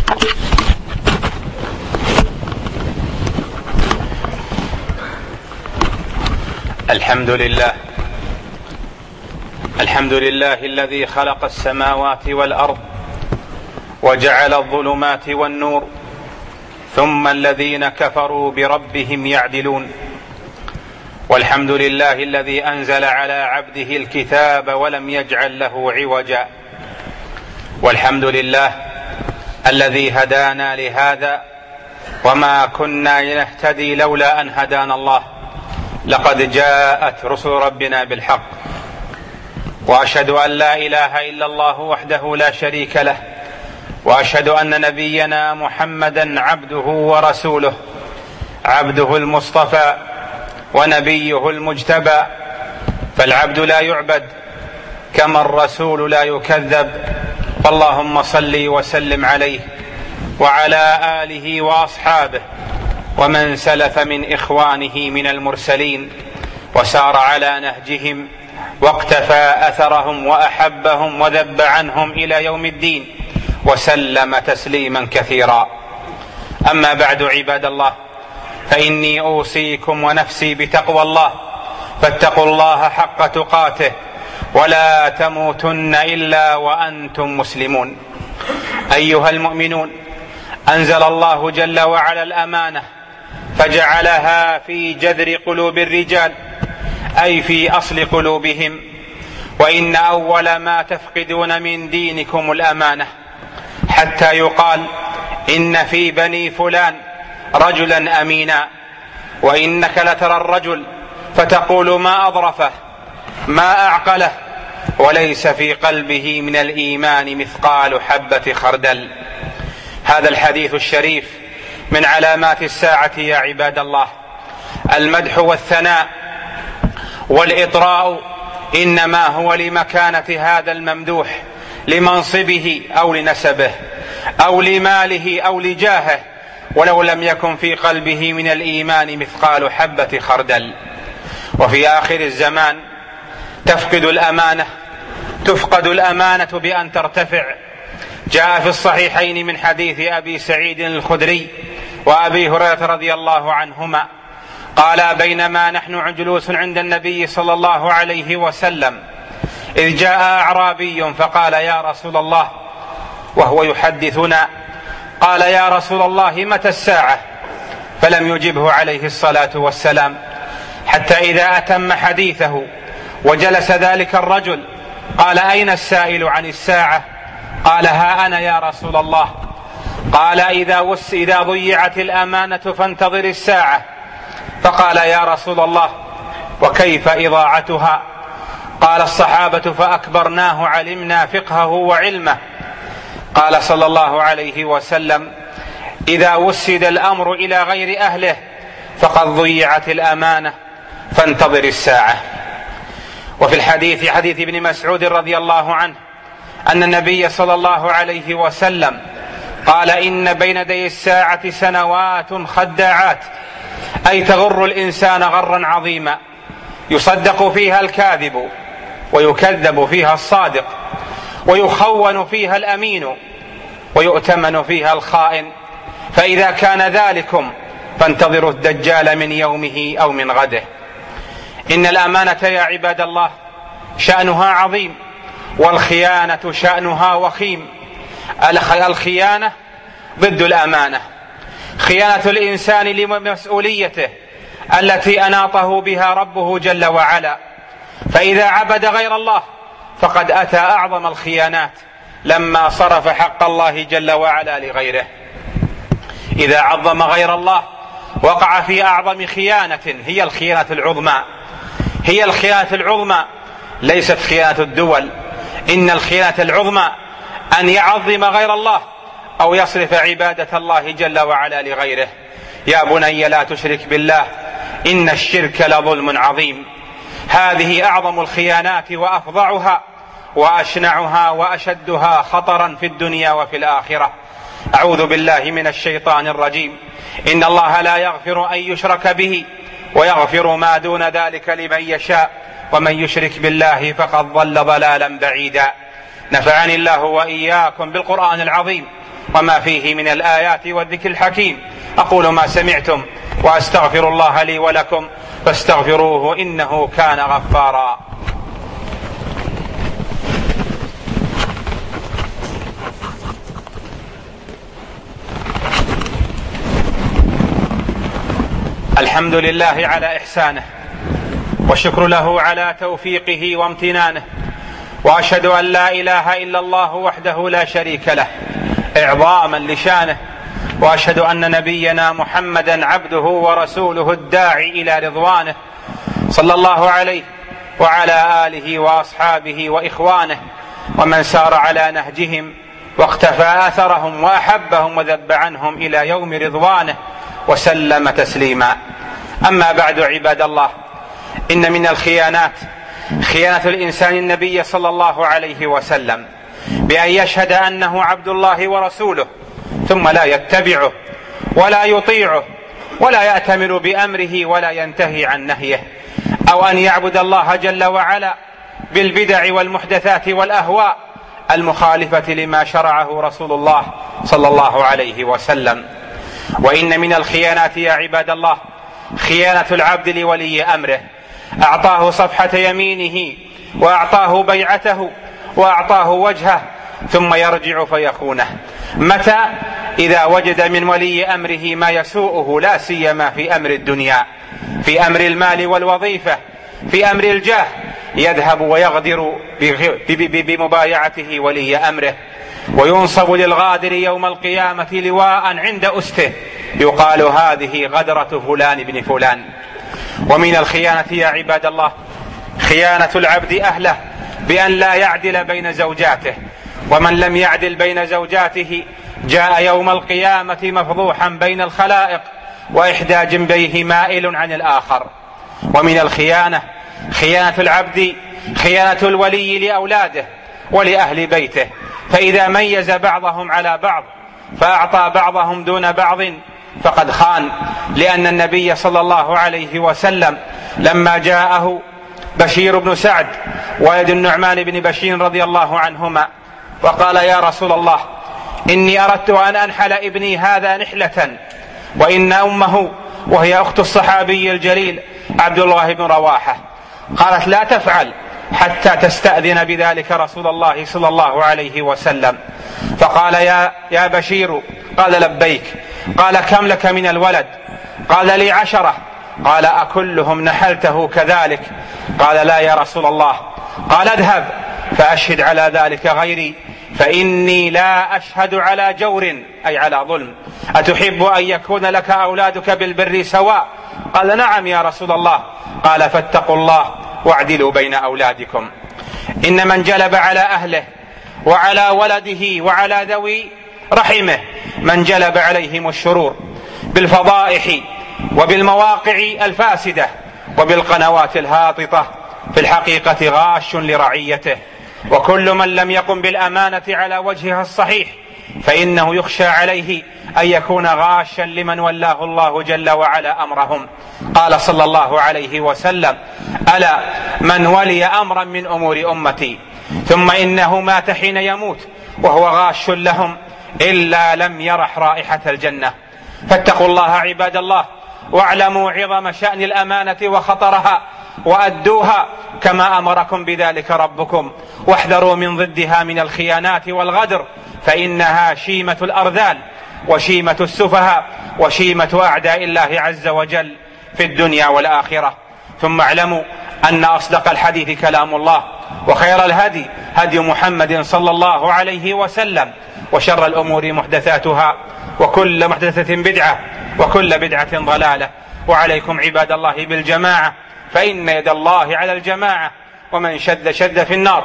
الحمد لله الذي خلق السماوات والأرض وجعل الظلمات والنور، ثم الذين كفروا بربهم يعدلون. والحمد لله الذي أنزل على عبده الكتاب ولم يجعل له عوجا. والحمد لله الذي هدانا لهذا وما كنا لنهتدي لولا أن هدانا الله، لقد جاءت رسل ربنا بالحق. وأشهد أن لا إله إلا الله وحده لا شريك له، وأشهد أن نبينا محمدا عبده ورسوله، عبده المصطفى ونبيه المجتبى. فالعبد لا يعبد كما الرسول لا يكذب، فاللهم صل وسلم عليه وعلى آله وأصحابه ومن سلف من إخوانه من المرسلين وسار على نهجهم واقتفى أثرهم وأحبهم وذب عنهم إلى يوم الدين، وسلم تسليما كثيرا. أما بعد، عباد الله، فإني أوصيكم ونفسي بتقوى الله، فاتقوا الله حق تقاته ولا تموتن إلا وأنتم مسلمون. أيها المؤمنون، أنزل الله جل وعلا الأمانة فجعلها في جذر قلوب الرجال، أي في أصل قلوبهم. وإن أول ما تفقدون من دينكم الأمانة، حتى يقال إن في بني فلان رجلا أمينا، وإنك لترى الرجل فتقول ما أظرفه ما أعقله، وليس في قلبه من الإيمان مثقال حبة خردل. هذا الحديث الشريف من علامات الساعة يا عباد الله. المدح والثناء والإطراء إنما هو لمكانة هذا الممدوح، لمنصبه أو لنسبه أو لماله أو لجاهه، ولو لم يكن في قلبه من الإيمان مثقال حبة خردل. وفي آخر الزمان تفقد الأمانة بأن ترتفع. جاء في الصحيحين من حديث أبي سعيد الخدري وأبي هريرة رضي الله عنهما قال: بينما نحن جلوس عند النبي صلى الله عليه وسلم إذ جاء أعرابي فقال: يا رسول الله، وهو يحدثنا، قال: يا رسول الله، متى الساعة؟ فلم يجبه عليه الصلاة والسلام، حتى إذا أتم حديثه وجلس ذلك الرجل قال: أين السائل عن الساعة؟ قال: ها أنا يا رسول الله. قال: إذا ضيعت الأمانة فانتظر الساعة. فقال: يا رسول الله، وكيف إضاعتها؟ قال الصحابة: فأكبرناه علمنا فقهه وعلمه. قال صلى الله عليه وسلم: إذا وسد الأمر إلى غير أهله فقد ضيعت الأمانة، فانتظر الساعة. وفي الحديث حديث ابن مسعود رضي الله عنه أن النبي صلى الله عليه وسلم قال: إن بين يدي الساعة سنوات خداعات، أي تغر الإنسان غرا عظيما، يصدق فيها الكاذب ويكذب فيها الصادق، ويخون فيها الأمين ويؤتمن فيها الخائن. فإذا كان ذلكم فانتظروا الدجال من يومه أو من غده. إن الأمانة يا عباد الله شأنها عظيم، والخيانة شأنها وخيم. الخيانة ضد الأمانة، خيانة الإنسان لمسؤوليته التي أناطه بها ربه جل وعلا. فإذا عبد غير الله فقد أتى أعظم الخيانات لما صرف حق الله جل وعلا لغيره. إذا عظم غير الله وقع في أعظم خيانة، هي الخيانة العظمى، ليست خيانة الدول. إن الخيانة العظمى أن يعظم غير الله أو يصرف عبادة الله جل وعلا لغيره. يا بني لا تشرك بالله إن الشرك لظلم عظيم. هذه أعظم الخيانات وأفظعها وأشنعها وأشدها خطرا في الدنيا وفي الآخرة. أعوذ بالله من الشيطان الرجيم. إن الله لا يغفر أن يشرك به ويغفر ما دون ذلك لمن يشاء، ومن يشرك بالله فقد ضل ضلالا بعيدا. نفعني الله وإياكم بالقرآن العظيم وما فيه من الآيات والذكر الحكيم. أقول ما سمعتم وأستغفر الله لي ولكم فاستغفروه إنه كان غفارا. الحمد لله على إحسانه، والشكر له على توفيقه وامتنانه، وأشهد أن لا إله إلا الله وحده لا شريك له إعظاما لشانه، وأشهد أن نبينا محمدا عبده ورسوله الداعي إلى رضوانه، صلى الله عليه وعلى آله وأصحابه وإخوانه ومن سار على نهجهم واقتفى أثرهم وأحبهم وذب عنهم إلى يوم رضوانه وسلم تسليما. أما بعد، عباد الله، إن من الخيانات خيانة الإنسان النبي صلى الله عليه وسلم بأن يشهد أنه عبد الله ورسوله ثم لا يتبعه ولا يطيعه ولا يأتمر بأمره ولا ينتهي عن نهيه، أو أن يعبد الله جل وعلا بالبدع والمحدثات والأهواء المخالفة لما شرعه رسول الله صلى الله عليه وسلم. وإن من الخيانات يا عباد الله خيانة العبد لولي أمره، أعطاه صفحة يمينه وأعطاه بيعته وأعطاه وجهه ثم يرجع فيخونه. متى؟ إذا وجد من ولي أمره ما يسوءه، لا سيما في أمر الدنيا، في أمر المال والوظيفة، في أمر الجاه، يذهب ويغدر بمبايعته ولي أمره، وينصب للغادر يوم القيامة لواء عند أسته يقال هذه غدرة فلان بن فلان. ومن الخيانة يا عباد الله خيانة العبد أهله بأن لا يعدل بين زوجاته، ومن لم يعدل بين زوجاته جاء يوم القيامة مفضوحا بين الخلائق وإحدى جنبيه مائل عن الآخر. ومن الخيانة خيانة العبد خيانة الولي لأولاده ولأهل بيته، فإذا ميز بعضهم على بعض فأعطى بعضهم دون بعض فقد خان، لأن النبي صلى الله عليه وسلم لما جاءه بشير بن سعد ولد النعمان بن بشير رضي الله عنهما وقال: يا رسول الله، إني أردت أن أنحل ابني هذا نحلة، وإن أمه وهي أخت الصحابي الجليل عبد الله بن رواحة قالت: لا تفعل حتى تستأذن بذلك رسول الله صلى الله عليه وسلم. فقال: يا بشير. قال: لبيك. قال: كم لك من الولد؟ قال: لي 10. قال: أكلهم نحلته كذلك؟ قال: لا يا رسول الله. قال: اذهب فأشهد على ذلك غيري، فإني لا أشهد على جور، أي على ظلم. أتحب أن يكون لك أولادك بالبر سواء؟ قال: نعم يا رسول الله. قال: فاتقوا الله واعدلوا بين أولادكم. إن من جلب على أهله وعلى ولده وعلى ذوي رحمه، من جلب عليهم الشرور بالفضائح وبالمواقع الفاسدة وبالقنوات الهاططة، في الحقيقة غاش لرعيته. وكل من لم يقم بالأمانة على وجهها الصحيح فإنه يخشى عليه أن يكون غاشا لمن ولاه الله جل وعلا أمرهم. قال صلى الله عليه وسلم: ألا من ولي أمرا من أمور أمتي ثم إنه مات حين يموت وهو غاش لهم إلا لم يرح رائحة الجنة. فاتقوا الله عباد الله، واعلموا عظم شأن الأمانة وخطرها، وأدوها كما أمركم بذلك ربكم، واحذروا من ضدها من الخيانات والغدر، فإنها شيمة الأرذال وشيمة السفهاء وشيمة أعداء الله عز وجل في الدنيا والآخرة. ثم اعلموا أن أصدق الحديث كلام الله، وخير الهدي هدي محمد صلى الله عليه وسلم، وشر الأمور محدثاتها، وكل محدثة بدعة، وكل بدعة ضلالة. وعليكم عباد الله بالجماعة، فإن يد الله على الجماعة، ومن شد شد في النار،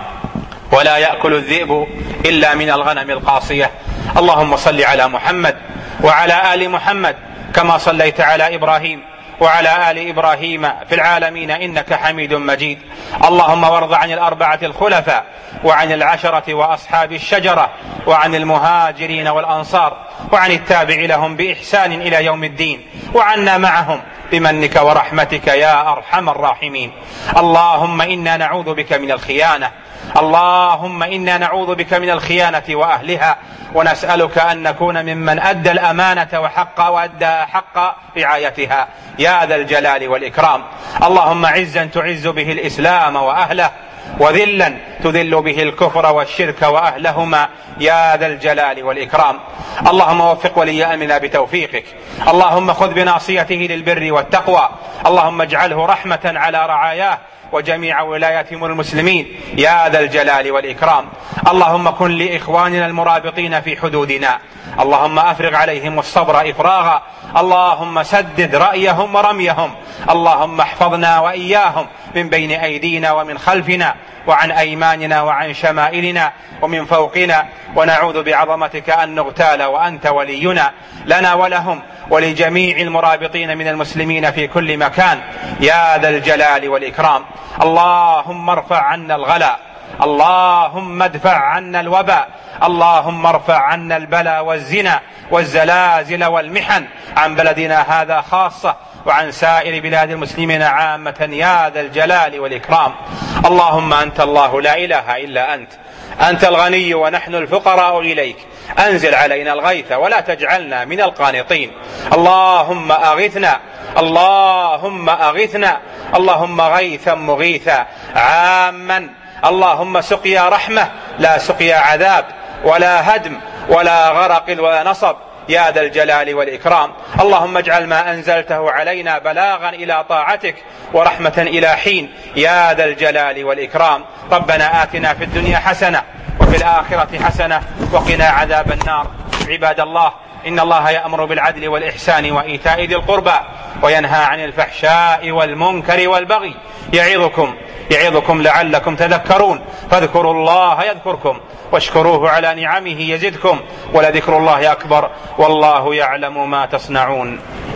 ولا يأكل الذئب إلا من الغنم القاصية. اللهم صل على محمد وعلى آل محمد كما صليت على إبراهيم وعلى آل إبراهيم في العالمين إنك حميد مجيد. اللهم وارض عن الأربعة الخلفاء وعن العشرة وأصحاب الشجرة وعن المهاجرين والأنصار وعن التابع لهم بإحسان إلى يوم الدين، وعنا معهم بمنك ورحمتك يا أرحم الراحمين. اللهم إنا نعوذ بك من الخيانة، اللهم إنا نعوذ بك من الخيانة وأهلها، ونسألك أن نكون ممن أدى الأمانة وأدى حق رعايتها يا ذا الجلال والإكرام. اللهم عزا تعز به الإسلام وأهله، وذلا تذل به الكفر والشرك وأهلهما يا ذا الجلال والإكرام. اللهم وفق ولي أمرنا بتوفيقك، اللهم خذ بناصيته للبر والتقوى، اللهم اجعله رحمة على رعاياه وجميع ولايات المسلمين يا ذا الجلال والإكرام. اللهم كن لإخواننا المرابطين في حدودنا، اللهم أفرغ عليهم الصبر إفراغا، اللهم سدد رأيهم ورميهم، اللهم احفظنا وإياهم من بين أيدينا ومن خلفنا وعن أيماننا وعن شمائلنا ومن فوقنا، ونعوذ بعظمتك أن نغتال وأنت ولينا لنا ولهم ولجميع المرابطين من المسلمين في كل مكان يا ذا الجلال والإكرام. اللهم ارفع عنا الغلاء، اللهم ادفع عنا الوباء، اللهم ارفع عنا البلاء والزنا والزلازل والمحن عن بلدنا هذا خاصة وعن سائر بلاد المسلمين عامة يا ذا الجلال والإكرام. اللهم أنت الله لا إله إلا أنت، أنت الغني ونحن الفقراء إليك، أنزل علينا الغيث ولا تجعلنا من القانطين. اللهم أغثنا، اللهم أغثنا، اللهم غيثا مغيثا عاما، اللهم سقيا رحمة لا سقيا عذاب ولا هدم ولا غرق ولا نصب يا ذا الجلال والإكرام. اللهم اجعل ما أنزلته علينا بلاغا إلى طاعتك ورحمة إلى حين يا ذا الجلال والإكرام. ربنا آتنا في الدنيا حسنة وفي الآخرة حسنة وقنا عذاب النار. عباد الله، إن الله يأمر بالعدل والإحسان وإيتاء ذي القربى وينهى عن الفحشاء والمنكر والبغي يعظكم لعلكم تذكرون. فاذكروا الله يذكركم واشكروه على نعمه يزدكم ولذكر الله أكبر والله يعلم ما تصنعون.